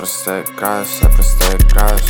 просто играюсь.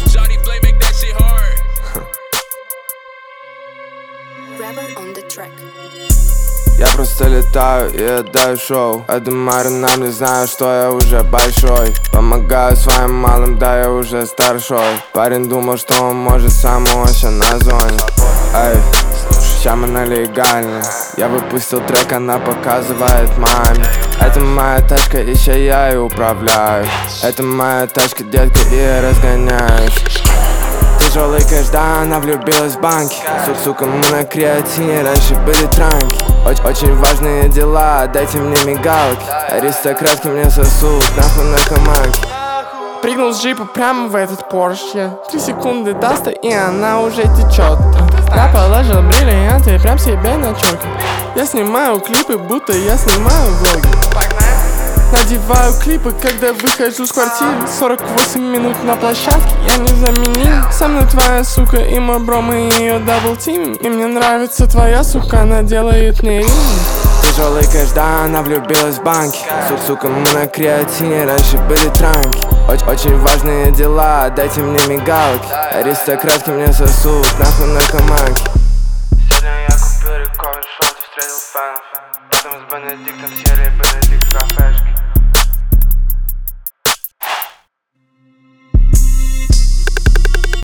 Я просто летаю и отдаю шоу. Это маринам, не знаю, что я уже большой. Помогаю своим малым, да я уже старшой. Парень думал, что он может сам, он вообще на зоне. Эй, ща мы на легальном. Я выпустил трек, она показывает маме. Это моя тачка, еще я и управляю. Это моя тачка, детка, и я разгоняюсь. Тяжелый кэш, да, она влюбилась в банки. Сука, мы на креатине, раньше были транки. Очень важные дела, дайте мне мигалки. Аристократки мне сосут, нахуй наркоманки. Прыгнул с джипа прямо в этот Порше. 3 секунды даста, и она уже течет. Я положил бриллианты прям себе на челке. Я снимаю клипы, будто я снимаю влоги. Надеваю клипы, когда выхожу с квартиры. 48 минут на площадке, я не заменим. Со мной твоя сука и мой бро, мы ее даблтимим. И мне нравится твоя сука, она делает мне рим. Тяжелый кэш, да, она влюбилась в банки. Сука, мы на креатине, раньше были транки. Очень важные дела, дайте мне мигалки. Аристократки мне сосут, нахуй наркоманки. Сегодня я купил рекорд, шел, ты встретил фанов. Потом с Бенедиктом, серии Бенедикт в кафешке.